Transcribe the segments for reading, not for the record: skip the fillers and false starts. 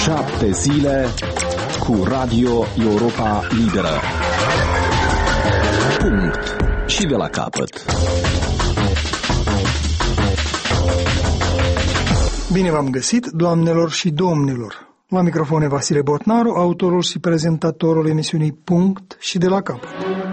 7 zile cu Radio Europa Liberă. Punct. Și de la capăt. Bine v-am găsit, doamnelor și domnilor. La microfon Vasile Botnaru, autorul și prezentatorul emisiunii Punct și de la capăt.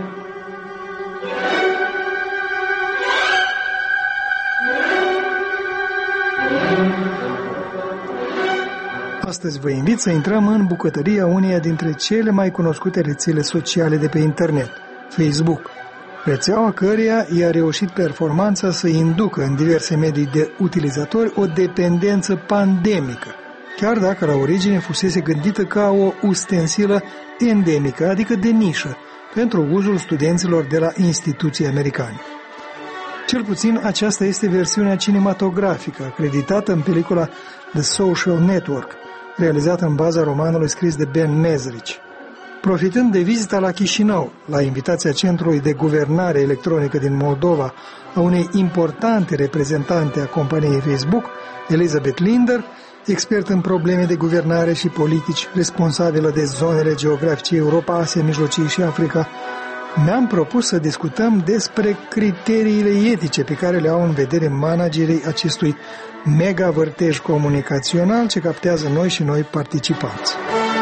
Astăzi vă invit să intrăm în bucătăria uneia dintre cele mai cunoscute rețele sociale de pe internet, Facebook. Rețeaua căreia i-a reușit performanța să inducă în diverse medii de utilizatori o dependență pandemică, chiar dacă la origine fusese gândită ca o ustensilă endemică, adică de nișă, pentru uzul studenților de la instituții americane. Cel puțin aceasta este versiunea cinematografică, acreditată în pelicula The Social Network, realizată în baza romanului scris de Ben Mezrich. Profitând de vizita la Chișinău, la invitația Centrului de Guvernare Electronică din Moldova, a unei importante reprezentante a companiei Facebook, Elizabeth Linder, expert în probleme de guvernare și politici, responsabilă de zonele geografice Europa, Asia, Mijlocii și Africa, mi-am propus să discutăm despre criteriile etice pe care le au în vedere managerii acestui mega vârtej comunicațional ce captează noi participanți.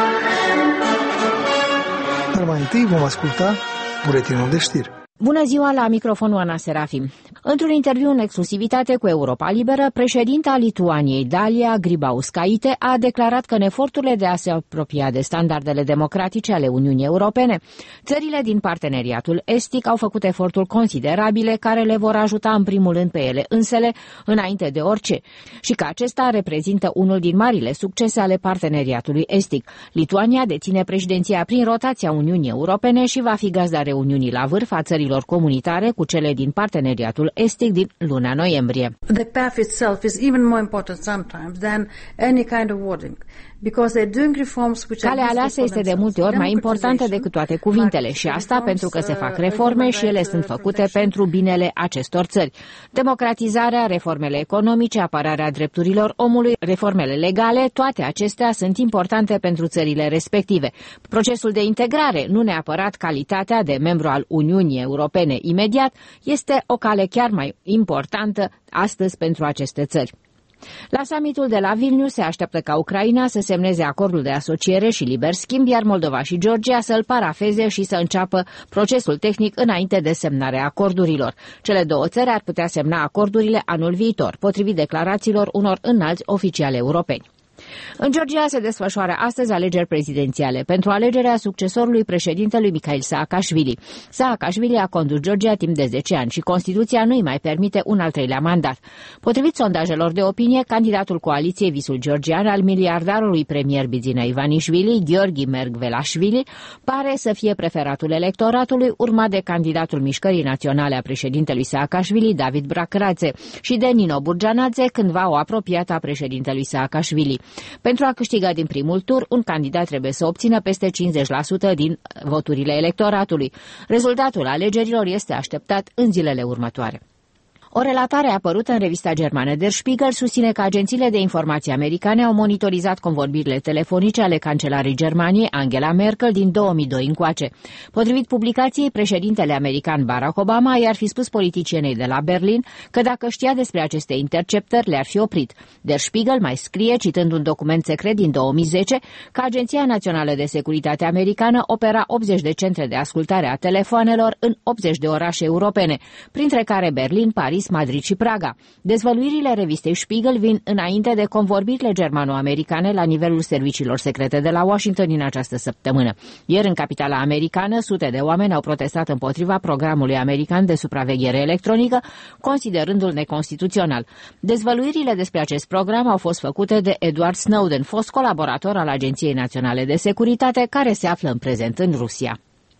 Dar mai întâi vom asculta buletinul de știri. Bună ziua, la microfonul Ana Serafim. Într-un interviu în exclusivitate cu Europa Liberă, președinta Lituaniei, Dalia Grybauskaitė, a declarat că în eforturile de a se apropia de standardele democratice ale Uniunii Europene, țările din parteneriatul estic au făcut eforturi considerabile care le vor ajuta în primul rând pe ele însele, înainte de orice, și că acesta reprezintă unul din marile succese ale parteneriatului estic. Lituania deține președinția prin rotația Uniunii Europene și va fi gazda reuniunii la vârf a țărilor comunitare cu cele din parteneriatul estic din luna noiembrie. The path itself is even more important sometimes than any kind of wording. Calea aleasă este de multe ori mai importantă decât toate cuvintele și asta pentru că se fac reforme și ele sunt făcute pentru binele acestor țări. Democratizarea, reformele economice, apărarea drepturilor omului, reformele legale, toate acestea sunt importante pentru țările respective. Procesul de integrare, nu neapărat calitatea de membru al Uniunii Europene imediat, este o cale chiar mai importantă astăzi pentru aceste țări. La summitul de la Vilnius se așteaptă ca Ucraina să semneze acordul de asociere și liber schimb, iar Moldova și Georgia să îl parafeze și să înceapă procesul tehnic înainte de semnarea acordurilor. Cele două țări ar putea semna acordurile anul viitor, potrivit declarațiilor unor înalți oficiali europeni. În Georgia se desfășoară astăzi alegeri prezidențiale pentru alegerea succesorului președintelui Mikhail Saakashvili. Saakashvili a condus Georgia timp de 10 ani și Constituția nu îi mai permite un al treilea mandat. Potrivit sondajelor de opinie, candidatul coaliției Visul Georgian al miliardarului premier Bidzina Ivanishvili, Gheorghi Mergvelashvili, pare să fie preferatul electoratului, urmat de candidatul Mișcării Naționale a președintelui Saakashvili, David Brakradze, și de Nino Burjanadze, cândva o apropiată a președintelui Saakashvili. Pentru a câștiga din primul tur, un candidat trebuie să obțină peste 50% din voturile electoratului. Rezultatul alegerilor este așteptat în zilele următoare. O relatare apărută în revista germană Der Spiegel susține că agențiile de informații americane au monitorizat convorbirile telefonice ale cancelarei Germaniei, Angela Merkel, din 2002 încoace. Potrivit publicației, președintele american Barack Obama i-ar fi spus politicienei de la Berlin că dacă știa despre aceste interceptări, le-ar fi oprit. Der Spiegel mai scrie, citând un document secret din 2010, că Agenția Națională de Securitate Americană opera 80 de centre de ascultare a telefoanelor în 80 de orașe europene, printre care Berlin, Paris, Madrid și Praga. Dezvăluirile revistei Spiegel vin înainte de convorbirile germano-americane la nivelul serviciilor secrete de la Washington din această săptămână. Ieri, în capitala americană, sute de oameni au protestat împotriva programului american de supraveghere electronică, considerându-l neconstituțional. Dezvăluirile despre acest program au fost făcute de Edward Snowden, fost colaborator al Agenției Naționale de Securitate, care se află în prezent în Rusia.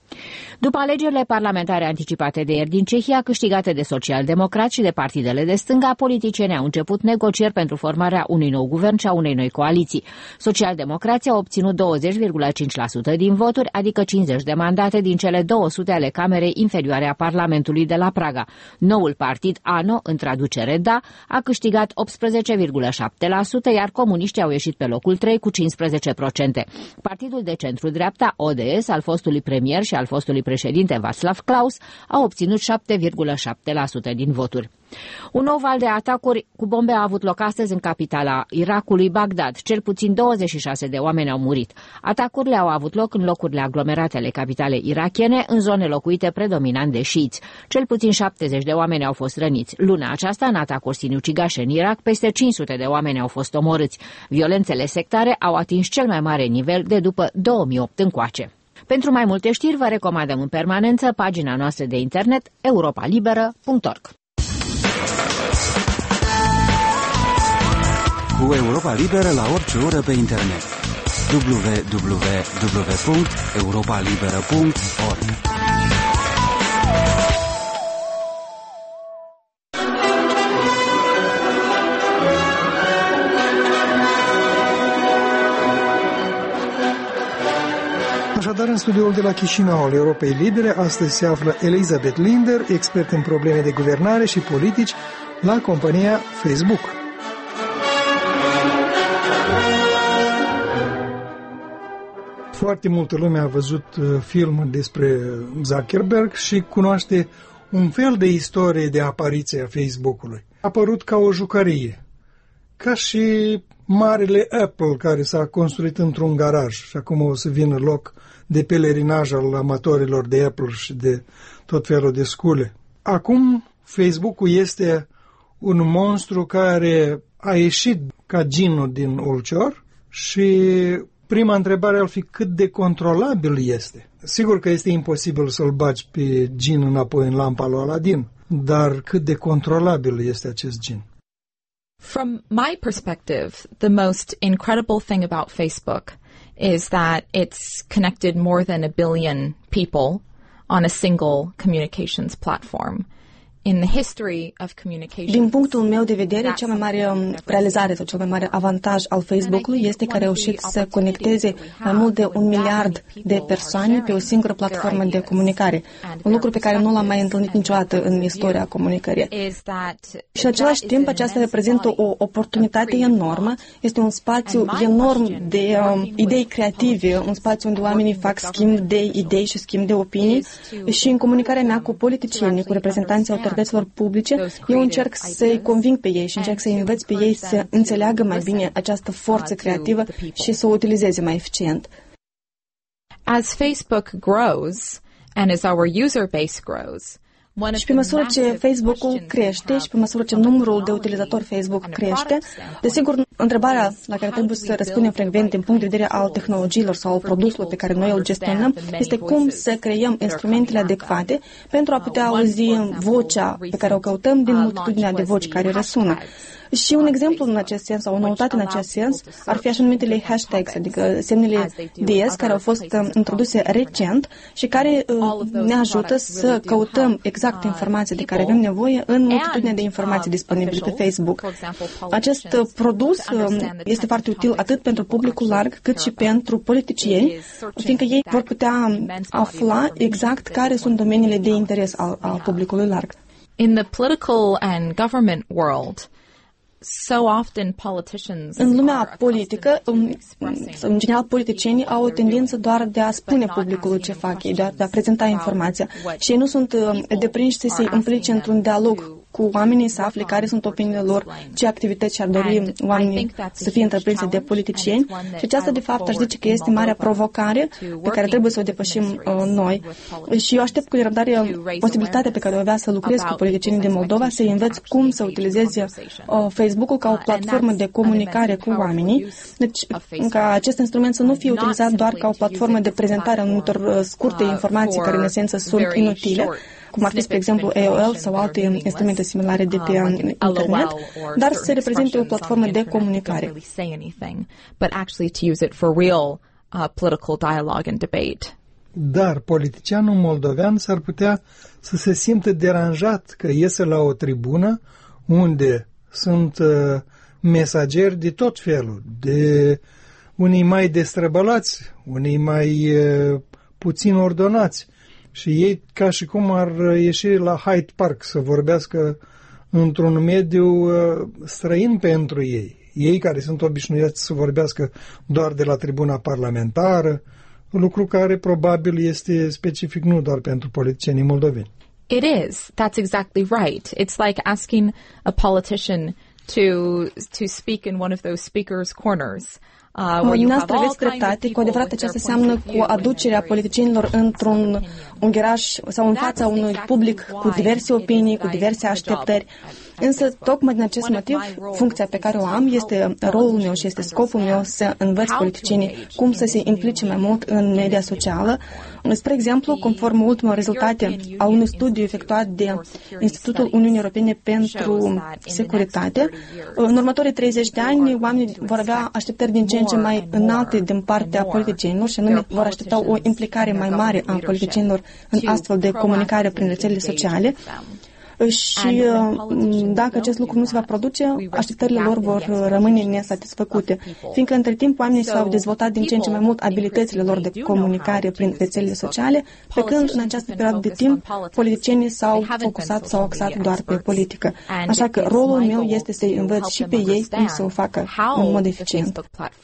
După alegerile parlamentare anticipate de ieri din Cehia, câștigate de socialdemocrați și de partidele de stânga, politicienii au început negocieri pentru formarea unui nou guvern și a unei noi coaliții. Socialdemocrații au obținut 20,5% din voturi, adică 50 de mandate din cele 200 ale Camerei Inferioare a Parlamentului de la Praga. Noul partid ANO, în traducere DA, a câștigat 18,7%, iar comuniștii au ieșit pe locul 3 cu 15%. Partidul de centru-dreapta, ODS, al fostului premier și al fostului președinte Václav Klaus, a obținut 7,7% din voturi. Un nou val de atacuri cu bombe a avut loc astăzi în capitala Irakului, Bagdad. Cel puțin 26 de oameni au murit. Atacurile au avut loc în locurile aglomerate ale capitalei irakiene, în zone locuite predominant de șiiți. Cel puțin 70 de oameni au fost răniți. Luna aceasta, în atacuri sinucigașe în Irak, peste 500 de oameni au fost omorâți. Violențele sectare au atins cel mai mare nivel de după 2008 încoace. Pentru mai multe știri, vă recomandăm în permanență pagina noastră de internet europalibera.org. Cu Europa Liberă la orice oră pe internet. www.europalibera.org. Așadar, în studioul de la Chișinău al Europei Libere, astăzi se află Elizabeth Linder, expert în probleme de guvernare și politici la compania Facebook. Foarte multă lume a văzut filmul despre Zuckerberg și cunoaște un fel de istorie de apariție a Facebook-ului. A apărut ca o jucărie, ca și marele Apple care s-a construit într-un garaj și acum o să vină loc de pelerinaj al amatorilor de Apple și de tot felul de scule. Acum Facebook-ul este un monstru care a ieșit ca ginul din ulcior și prima întrebare ar fi cât de controlabil este. Sigur că este imposibil să-l bagi pe gin înapoi în lampa lui Aladin, dar cât de controlabil este acest gin? From my perspective, the most incredible thing about Facebook is that it's connected more than 1 billion people on a single communications platform. In the history of communication. Din punctul meu de vedere, cea mai mare realizare sau cel mai mare avantaj al Facebook-ului este că a reușit să conecteze mai mult de 1 miliard de persoane pe o singură platformă de comunicare. Un lucru pe care nu l-am mai întâlnit niciodată în istoria comunicării. Și în același timp, aceasta reprezintă o oportunitate enormă. Este un spațiu enorm de idei creative, un spațiu unde oamenii fac schimb de idei și schimb de opinii. Și în comunicarea mea cu politicienii, cu reprezentanții autorităților publice, eu încerc să-i conving pe ei și încerc să-i învăț pe ei să înțeleagă mai bine această forță creativă și să o utilizeze mai eficient. As Facebook grows and as our user base grows, și pe măsură ce Facebook-ul crește și pe măsură ce numărul de utilizatori Facebook crește, desigur, întrebarea la care trebuie să răspundem frecvent din punct de vedere al tehnologiilor sau al produsului pe care noi îl gestionăm este cum să creăm instrumentele adecvate pentru a putea auzi vocea pe care o căutăm din multitudinea de voci care răsună. Și un exemplu în acest sens, sau o noutate în acest sens, ar fi așa numitele hashtags, adică semnele DS, care au fost introduse recent și care ne ajută să căutăm exact informația de care avem nevoie în multitudinea de informații disponibile pe Facebook. Acest produs este foarte util atât pentru publicul larg, cât și pentru politicieni, fiindcă ei vor putea afla exact care sunt domeniile de interes al publicului larg. In the political and government world, so often politicians în lumea politică, în general, politicienii au o tendință doar de a spune publicului ce fac ei, de a prezenta informația. Și ei nu sunt deprinși să se implice într-un dialog cu oamenii, să afle care sunt opiniile lor, ce activități și-ar dori oamenii să fie întreprinse de politicieni. Și aceasta, de fapt, aș zice că este marea provocare pe care trebuie să o depășim noi. Și eu aștept cu nerăbdare posibilitatea pe care o avea să lucrez cu politicienii din Moldova, să-i învăț cum să utilizeze Facebook-ul ca o platformă de comunicare cu oamenii, deci ca acest instrument să nu fie utilizat doar ca o platformă de prezentare a anumitor scurte informații care în esență sunt inutile, cum ar fi, spre exemplu, AOL sau alte instrumente similare de pe internet, dar să reprezinte o platformă de comunicare. Dar politicianul moldovean s-ar putea să se simtă deranjat că iese la o tribună unde sunt mesageri de tot felul, de unii mai destrăbălați, unii mai puțin ordonați. Și ei ca și cum ar ieși la Hyde Park să vorbească într-un mediu străin pentru ei. Ei care sunt obișnuiți să vorbească doar de la tribuna parlamentară, lucru care probabil este specific nu doar pentru politicienii moldoveni. It is. That's exactly right. It's like asking a politician to speak in one of those speakers' corners. Dumneavoastră aveți dreptate, cu adevărat aceasta înseamnă cu aducerea politicienilor într-un unghieraș sau în fața unui public cu diverse opinii, cu diverse așteptări. Însă, tocmai din acest motiv, funcția pe care o am este rolul meu și este scopul meu să învăț politicienii cum să se implice mai mult în media socială. Spre exemplu, conform ultimelor rezultate a unui studiu efectuat de Institutul Uniunii Europene pentru Securitate, în următorii 30 de ani, oamenii vor avea așteptări din ce în ce mai înalte din partea politicienilor și anume vor aștepta o implicare mai mare a politicienilor în astfel de comunicare prin rețelele sociale. Și dacă acest lucru nu se va produce, așteptările lor vor rămâne nesatisfăcute, fiindcă între timp oamenii s-au dezvoltat din ce în ce mai mult abilitățile lor de comunicare prin rețelele sociale, pe când în această perioadă de timp politicienii s-au focusat sau axat doar pe politică. Așa că rolul meu este să-i învăț și pe ei cum să o facă în mod eficient.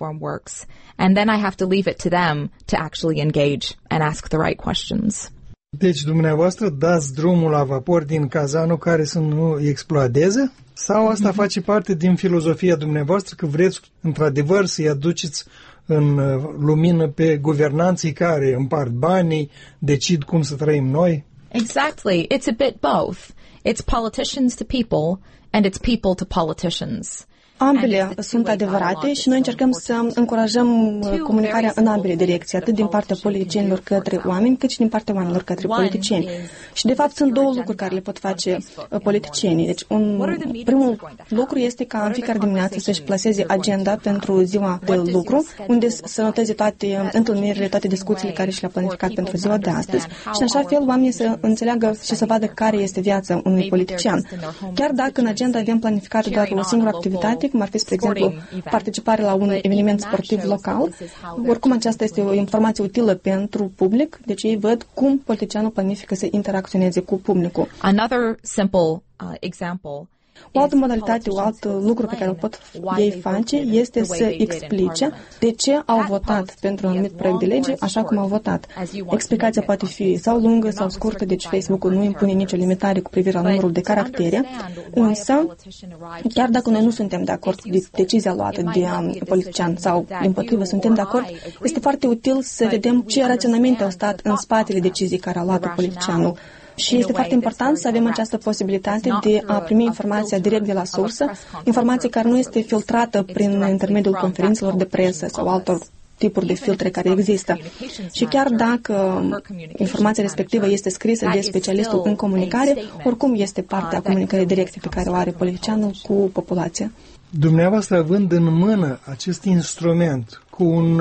And then I have to leave it to them to actually engage and ask the right questions. Deci dumneavoastră dați drumul la vapor din cazanul care să nu explodeze? Sau asta face parte din filozofia dumneavoastră că vreți într-adevăr să-i aduceți în lumină pe guvernanții care împart banii, decid cum să trăim noi? Exactly. It's a bit both. It's politicians to people and it's people to politicians. Ambele sunt adevărate și noi încercăm să încurajăm comunicarea în ambele direcții, atât din partea politicienilor către oameni, cât și din partea oamenilor către politicieni. Și de fapt sunt două lucruri care le pot face politicienii. Deci primul lucru este ca în fiecare dimineață să-și plaseze agenda pentru ziua de lucru, unde să noteze toate întâlnirile, toate discuțiile care și le-a planificat pentru ziua de astăzi și în așa fel oamenii să înțeleagă și să vadă care este viața unui politician. Chiar dacă în agenda avem planificat doar o singură activitate, cum ar fi, spre exemplu, participare la un eveniment sportiv local. Oricum, aceasta este o informație utilă pentru public, deci ei văd cum politicianul planifică să interacționeze cu publicul. Another simple example. O altă modalitate, un alt lucru pe care îl pot ei face este să explice de ce au votat pentru un anumit proiect de lege așa cum au votat. Explicația poate fi sau lungă sau scurtă, deci Facebook-ul nu impune nicio limitare cu privire la numărul de caractere, însă, chiar dacă noi nu suntem de acord cu decizia luată de politician sau, dimpotrivă, suntem de acord, este foarte util să vedem ce raționamente au stat în spatele deciziei care a luat politicianul. Și este foarte important să avem această posibilitate de a primi informația direct de la sursă, informație care nu este filtrată prin intermediul conferințelor de presă sau altor tipuri de filtre care există. Și chiar dacă informația respectivă este scrisă de specialistul în comunicare, oricum este partea comunicării directe pe care o are politicianul cu populația. Dumneavoastră, având în mână acest instrument cu un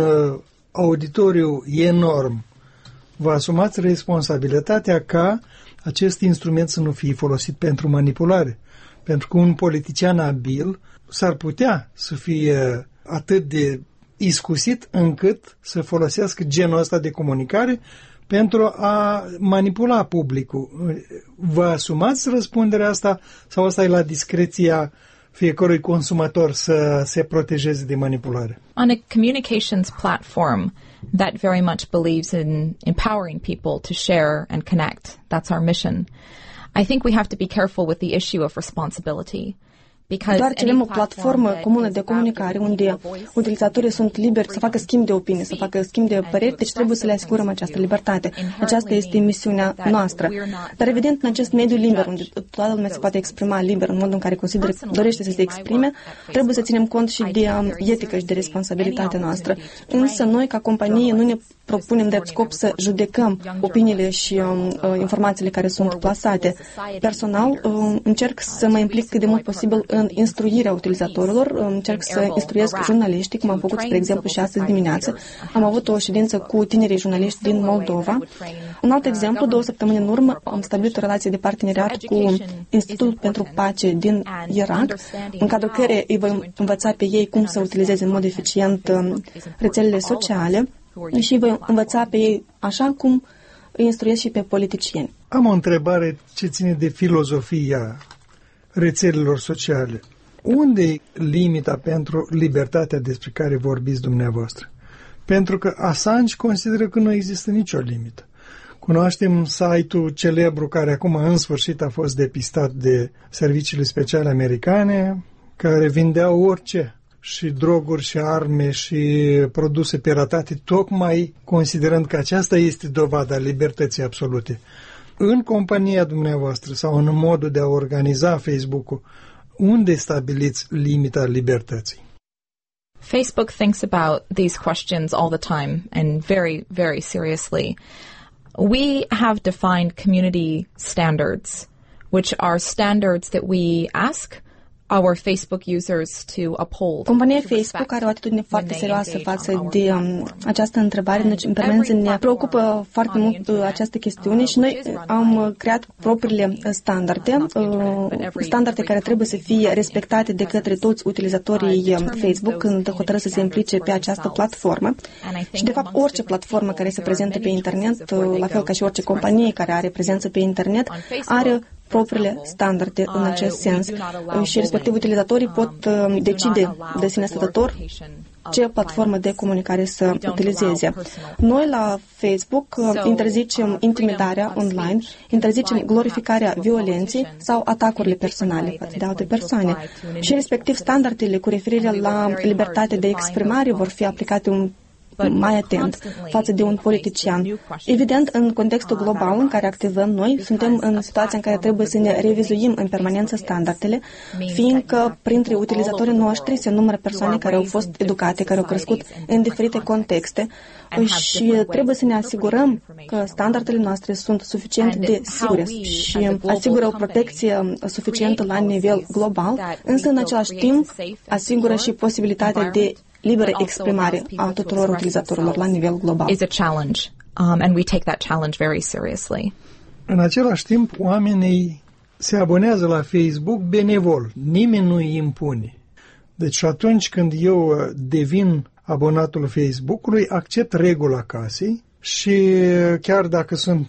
auditoriu enorm, vă asumați responsabilitatea ca acest instrument să nu fie folosit pentru manipulare. Pentru că un politician abil s-ar putea să fie atât de iscusit încât să folosească genul ăsta de comunicare pentru a manipula publicul. Vă asumați răspunderea asta sau asta e la discreția fiecărui consumator să se protejeze de manipulare? On a communications platform that very much believes in empowering people to share and connect, that's our mission. I think we have to be careful with the issue of responsibility. Doar ce avem o platformă comună de comunicare unde utilizatorii sunt liberi să facă schimb de opinie, să facă schimb de păreri, deci trebuie să le asigurăm această libertate. Aceasta este misiunea noastră. Dar evident, în acest mediu liber, unde toată lumea se poate exprima liber în modul în care dorește să se exprime, trebuie să ținem cont și de etică și de responsabilitatea noastră. Însă noi, ca companie, nu ne propunem drept scop să judecăm opiniile și informațiile care sunt plasate. Personal, încerc să mă implic cât de mult posibil în instruirea utilizatorilor. Încerc să instruiesc jurnaliștii, cum am făcut, spre exemplu, și astăzi dimineață. Am avut o ședință cu tinerii jurnaliști din Moldova. Un alt exemplu, 2 săptămâni în urmă, am stabilit o relație de parteneriat cu Institutul pentru Pace din Irak, în cadrul căreia îi voi învăța pe ei cum să utilizeze în mod eficient rețelele sociale și îi voi învăța pe ei așa cum îi instruiesc și pe politicieni. Am o întrebare ce ține de filozofia rețelelor sociale. Unde e limita pentru libertatea despre care vorbiți dumneavoastră? Pentru că Assange consideră că nu există nicio limită. Cunoaștem site-ul celebru care acum în sfârșit a fost depistat de serviciile speciale americane, care vindeau orice, și droguri și arme și produse piratate, tocmai considerând că aceasta este dovada libertății absolute. În compania dumneavoastră sau în modul de a organiza Facebook-ul, unde stabiliți limita libertății? Facebook thinks about these questions all the time and very, very seriously. We have defined community standards, which are standards that we ask our Facebook users to uphold. Compania Facebook are o atitudine foarte serioasă față de această întrebare. Deci, în permanență ne preocupă foarte mult această chestiune și noi am creat propriile standarde care trebuie să fie respectate de către toți utilizatorii Facebook când hotărăsc să se implice pe această platformă. Și, de fapt, orice platformă care se prezintă pe internet, la fel ca și orice companie care are prezență pe internet, are propriile standarde în acest sens și respectiv utilizatorii pot decide de sine stătător ce platformă de comunicare să utilizeze. Noi la Facebook interzicem intimidarea online, interzicem glorificarea violenței sau atacurile personale față de alte persoane și respectiv standardele cu referire la libertatea de exprimare vor fi aplicate mai atent față de un politician. Evident, în contextul global în care activăm noi, suntem în situația în care trebuie să ne revizuim în permanență standardele, fiindcă printre utilizatorii noștri se numără persoane care au fost educate, care au crescut în diferite contexte și trebuie să ne asigurăm că standardele noastre sunt suficient de sigure și asigură o protecție suficientă la nivel global, însă în același timp asigură și posibilitatea de liberă exprimare a tuturor utilizatorilor la nivel global. Is a challenge, and we take that challenge very seriously. În același timp, oamenii se abonează la Facebook benevol. Nimeni nu îi impune. Deci atunci când eu devin abonatul Facebook-ului, accept regula casei și chiar dacă sunt,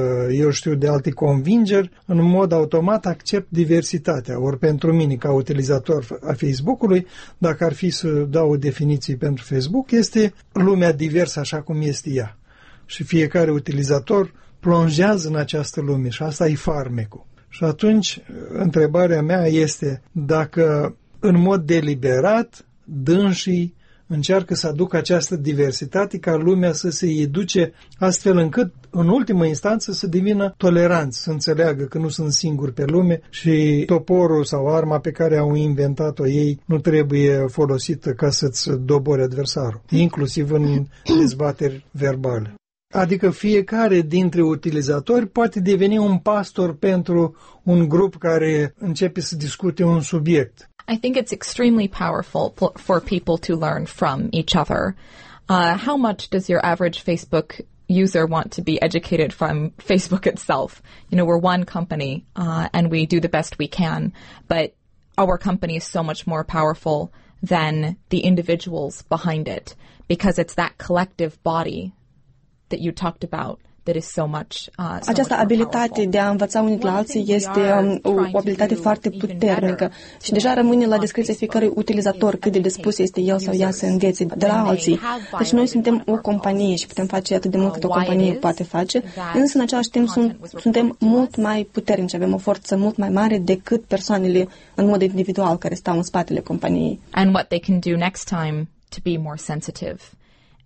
eu știu, de alte convingeri, în mod automat accept diversitatea. Ori pentru mine, ca utilizator a Facebook-ului, dacă ar fi să dau o definiție pentru Facebook, este lumea diversă așa cum este ea. Și fiecare utilizator plonjează în această lume și asta e farmecul. Și atunci, întrebarea mea este dacă în mod deliberat dânsii încearcă să aducă această diversitate ca lumea să se educe astfel încât, în ultimă instanță, să devină toleranți, să înțeleagă că nu sunt singuri pe lume și toporul sau arma pe care au inventat-o ei nu trebuie folosită ca să-ți dobori adversarul, inclusiv în dezbateri verbale. Adică fiecare dintre utilizatori poate deveni un pastor pentru un grup care începe să discute un subiect. I think it's extremely powerful for people to learn from each other. How much does your average Facebook user want to be educated from Facebook itself? You know, we're one company and we do the best we can, but our company is so much more powerful than the individuals behind it because it's that collective body that you talked about that is so much această abilitate de a învăța unii de la alții este o abilitate foarte puternică și deja rămâne la discreția fiecărui utilizator cât de dispus este el sau ea să învețe de la alții. Deci noi suntem o companie și putem face atât de mult cât o companie poate face, însă în același timp suntem mult mai puternici, avem o forță mult mai mare decât persoanele în mod individual care stau în spatele companiei. And what they can do next time to be more sensitive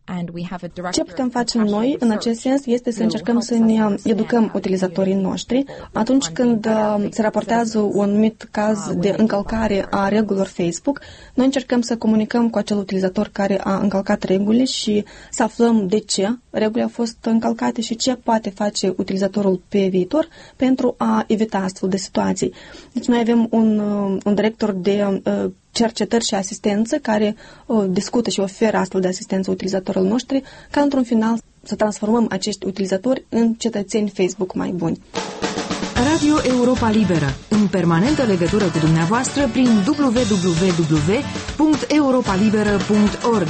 Ce putem face noi în acest sens este să încercăm să ne educăm utilizatorii noștri atunci când se raportează un anumit caz de încălcare a regulilor Facebook. Noi încercăm să comunicăm cu acel utilizator care a încălcat regulile și să aflăm de ce regulile au fost încălcate și ce poate face utilizatorul pe viitor pentru a evita astfel de situații. Deci noi avem un director de cercetări și asistență care discută și oferă astfel de asistență utilizatorilor noștri ca într-un final să transformăm acești utilizatori în cetățeni Facebook mai buni. Radio Europa Liberă, în permanentă legătură cu dumneavoastră prin www.europalibera.org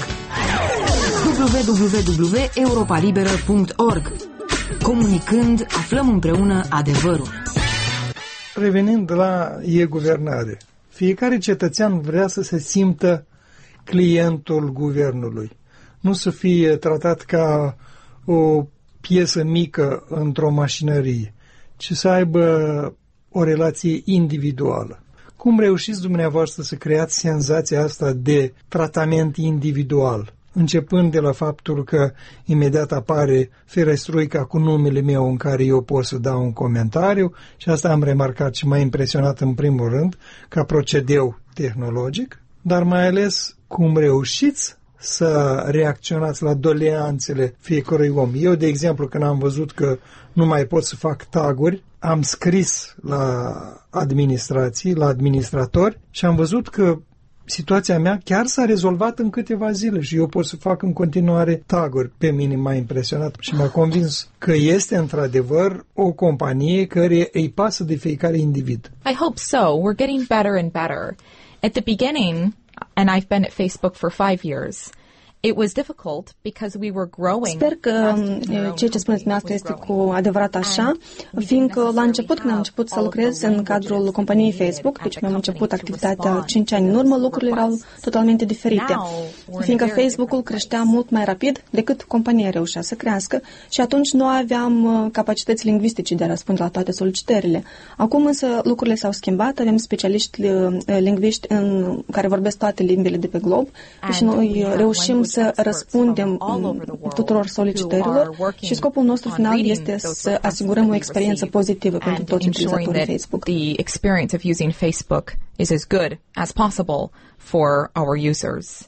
www.europalibera.org. Comunicând, aflăm împreună adevărul. Revenind la e-guvernare, fiecare cetățean vrea să se simtă clientul guvernului, nu să fie tratat ca o piesă mică într-o mașinărie, ci să aibă o relație individuală. Cum reușiți dumneavoastră să creați senzația asta de tratament individual, începând de la faptul că imediat apare ferestruica cu numele meu în care eu pot să dau un comentariu și asta am remarcat și m-a impresionat în primul rând ca procedeu tehnologic, dar mai ales cum reușiți să reacționați la doleanțele fiecărui om. Eu, de exemplu, când am văzut că nu mai pot să fac taguri, am scris la administrații, la administratori și am văzut că situația mea chiar s-a rezolvat în câteva zile și eu pot să fac în continuare taguri. Pe mine m-a impresionat și m-a convins că este într-adevăr o companie care îi pasă de fiecare individ. I hope so. We're getting better and better. At the beginning, and I've been at Facebook for 5 years, it was difficult because we were growing. Sper că ceea ce spuneți dumneavoastră este cu adevărat așa, fiindcă la început, când am început să lucrez în cadrul companiei Facebook, deci mi-am început activitatea 5 ani în urmă, lucrurile erau totalmente diferite. Fiindcă Facebook-ul creștea mult mai rapid decât compania reușea să crească și atunci nu aveam capacități lingvistice de a răspunde la toate solicitările. Acum însă lucrurile s-au schimbat, avem specialiști lingviști care vorbesc toate limbile de pe glob și noi reușim să răspundem tuturor solicitărilor și scopul nostru final este să asigurăm o experiență pozitivă pentru toți utilizatorii Facebook. The experience of using Facebook is as good as possible for our users.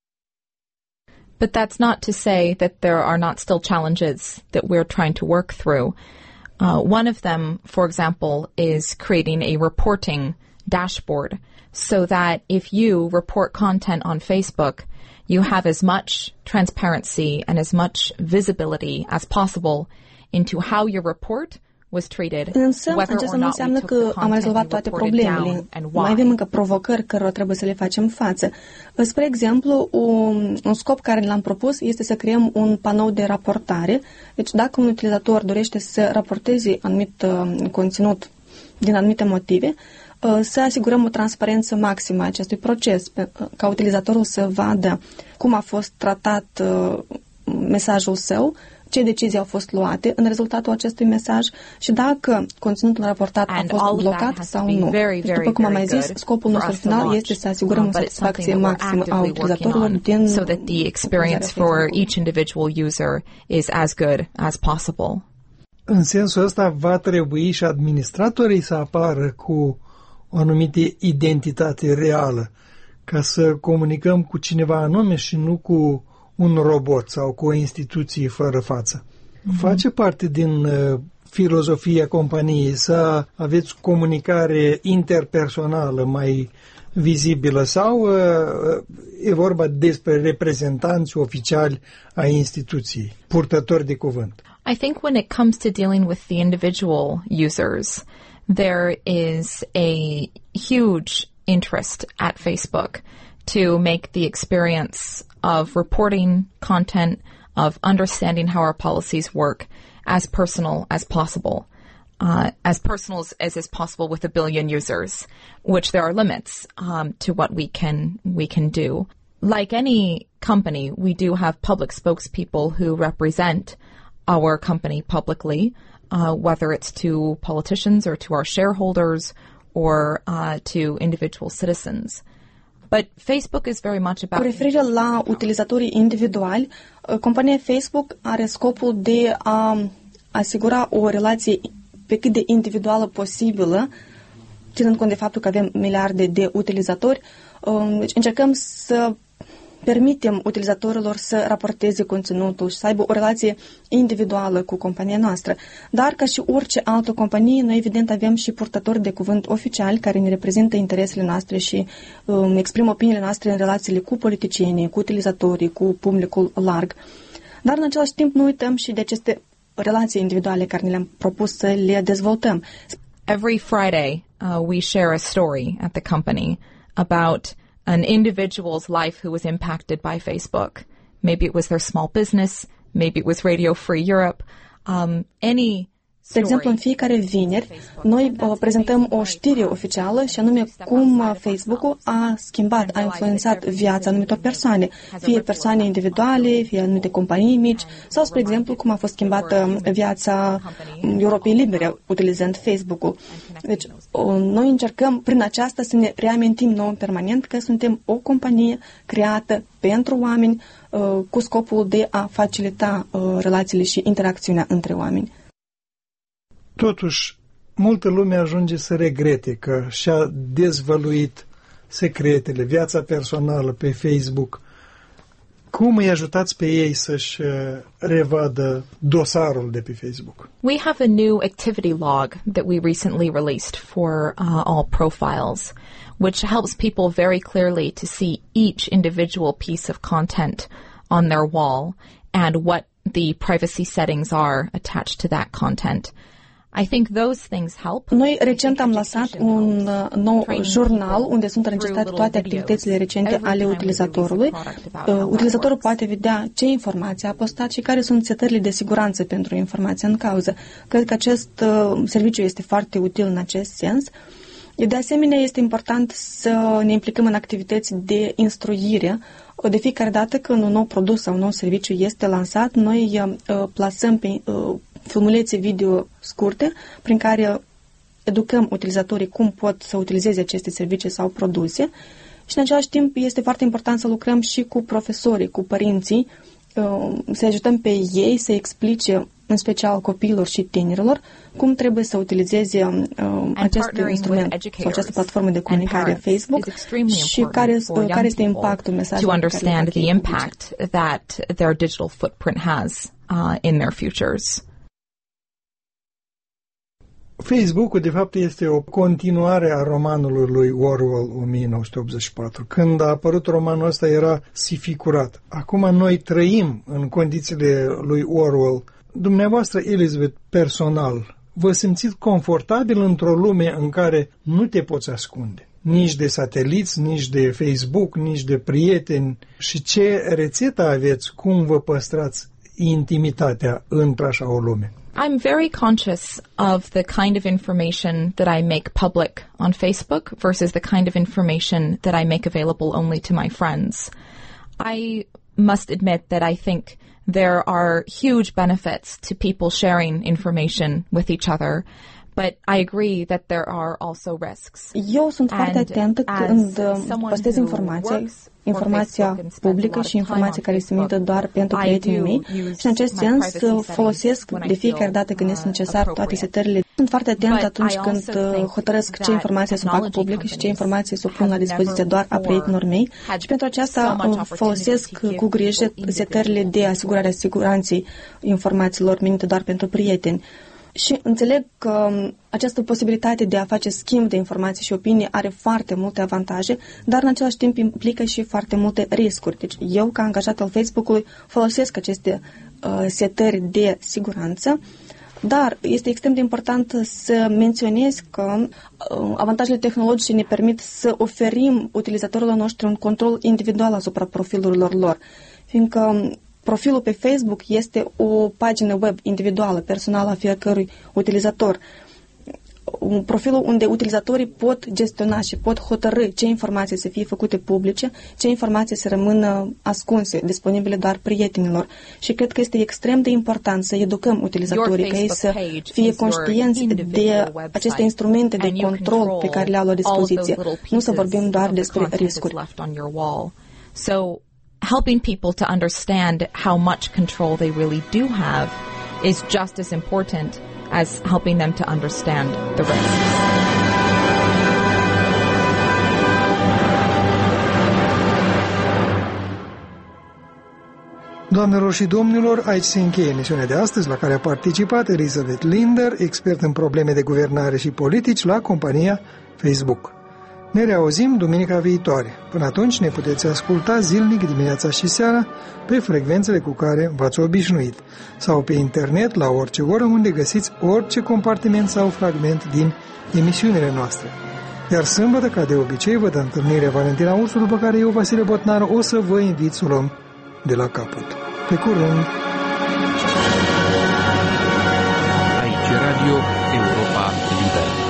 But that's not to say that there are not still challenges that we're trying to work through. One of them, for example, is creating a reporting dashboard so that if you report content on Facebook, you have as much transparency and as much visibility as possible into how your report was treated. Însă, acesta nu înseamnă că am rezolvat toate problemele. Mai avem încă provocări cărora trebuie să le facem față. Spre exemplu, un scop care l-am propus este să creăm un panou de raportare. Deci dacă un utilizator dorește să raporteze anumit conținut din anumite motive, să asigurăm o transparență maximă a acestui proces, ca utilizatorul să vadă cum a fost tratat mesajul său, ce decizii au fost luate în rezultatul acestui mesaj și dacă conținutul raportat a fost blocat sau nu. Deci, după cum am mai zis, scopul nostru final este să asigurăm o satisfacție maximă a utilizatorilor din so that the experience for each individual user is as good as possible. În sensul ăsta va trebui și administratorii să apară cu o anumită identitate reală, ca să comunicăm cu cineva anume și nu cu un robot sau cu o instituție fără față. Face parte din filozofia companiei să aveți comunicare interpersonală mai vizibilă sau e vorba despre reprezentanți oficiali ai instituției, purtători de cuvânt? I think when it comes to dealing with the individual users, there is a huge interest at Facebook to make the experience of reporting content, of understanding how our policies work, as personal as possible. As personal as is possible with 1 billion users, which there are limits to what we can do. Like any company, we do have public spokespeople who represent our company publicly, whether it's to politicians or to our shareholders or to individual citizens. But Facebook is very much about... Cu referire la utilizatorii individuali, compania Facebook are scopul de a asigura o relație pe cât de individuală posibilă, ținând cont de faptul că avem miliarde de utilizatori. Deci încercăm să permitem utilizatorilor să raporteze conținutul și să aibă o relație individuală cu compania noastră. Dar, ca și orice altă companie, noi evident avem și purtători de cuvânt oficiali care ne reprezintă interesele noastre și exprimă opiniile noastre în relațiile cu politicienii, cu utilizatorii, cu publicul larg. Dar, în același timp, nu uităm și de aceste relații individuale care ne le-am propus să le dezvoltăm. Every Friday, we share a story at the company about an individual's life who was impacted by Facebook. Maybe it was their small business, maybe it was Radio Free Europe, any. De exemplu, în fiecare vineri, noi prezentăm o știre oficială și anume cum Facebook-ul a schimbat, a influențat viața anumitor persoane, fie persoane individuale, fie anumite companii mici, sau, spre exemplu, cum a fost schimbată viața Europei Libere utilizând Facebook-ul. Deci, noi încercăm prin aceasta să ne reamintim nou în permanent că suntem o companie creată pentru oameni cu scopul de a facilita relațiile și interacțiunea între oameni. Totuși, multă lume ajunge să regrete că și-a dezvăluit secretele, viața personală pe Facebook. Cum îi ajutați pe ei să-și revadă dosarul de pe Facebook? We have a new activity log that we recently released for all profiles, which helps people very clearly to see each individual piece of content on their wall and what the privacy settings are attached to that content. I think those things help. Noi recent am lansat un nou jurnal unde sunt înregistrate toate activitățile recente ale utilizatorului. Utilizatorul poate vedea ce informații a postat și care sunt setările de siguranță pentru informația în cauză. Cred că acest serviciu este foarte util în acest sens. De asemenea, este important să ne implicăm în activități de instruire. De fiecare dată când un nou produs sau un nou serviciu este lansat, noi plasăm pe filmulețe video scurte prin care educăm utilizatorii cum pot să utilizeze aceste servicii sau produse și în același timp este foarte important să lucrăm și cu profesorii, cu părinții, să ajutăm pe ei să explice în special copiilor și tinerilor cum trebuie să utilizeze acest instrument sau această platformă de comunicare Facebook și care este impactul mesajului. To understand the impact that their digital footprint has in their futures. Facebook-ul, de fapt, este o continuare a romanului lui Orwell 1984. Când a apărut romanul ăsta, era sificurat. Acum noi trăim în condițiile lui Orwell. Dumneavoastră, Elizabeth, personal, vă simțiți confortabil într-o lume în care nu te poți ascunde? Nici de sateliți, nici de Facebook, nici de prieteni. Și ce rețetă aveți? Cum vă păstrați intimitatea într-așa o lume? I'm very conscious of the kind of information that I make public on Facebook versus the kind of information that I make available only to my friends. I must admit that I think there are huge benefits to people sharing information with each other, but I agree that there are also risks. Eu sunt foarte atentă când postez informația publică și informația care este menită doar pentru prietenii mei și în acest sens folosesc de fiecare dată când este necesar toate setările. Sunt foarte atentă atunci când hotărăsc ce informație să fac publică și ce informație să o pun la dispoziție doar a prietenilor mei și pentru aceasta folosesc cu grijă setările de asigurare a siguranței informațiilor menite doar pentru prieteni. Și înțeleg că această posibilitate de a face schimb de informații și opinii are foarte multe avantaje, dar în același timp implică și foarte multe riscuri. Deci eu, ca angajat al Facebook-ului, folosesc aceste setări de siguranță, dar este extrem de important să menționez că avantajele tehnologice ne permit să oferim utilizatorilor noștri un control individual asupra profilurilor lor, fiindcă profilul pe Facebook este o pagină web individuală, personală a fiecărui utilizator. un profil unde utilizatorii pot gestiona și pot hotărî ce informații să fie făcute publice, ce informații să rămână ascunse, disponibile doar prietenilor. Și cred că este extrem de important să educăm utilizatorii, ca ei să fie conștienți de aceste instrumente de control pe care le au la dispoziție. Nu să vorbim doar despre riscuri. So, helping people to understand how much control they really do have is just as important as helping them to understand the risks. Doamnelor și domnilor, aici se încheie emisiunea de astăzi, la care a participat Elizabeth Linder, expert în probleme de guvernare și politici la compania Facebook. Ne reauzim duminica viitoare. Până atunci ne puteți asculta zilnic dimineața și seara pe frecvențele cu care v-ați obișnuit sau pe internet la orice oră unde găsiți orice compartiment sau fragment din emisiunile noastre. Iar sâmbătă, ca de obicei, vă dă întâlnirea Valentina Ursu, după care eu, Vasile Botnar, o să vă invit să o luăm de la capăt. Pe curând! Aici Radio Europa Liberă.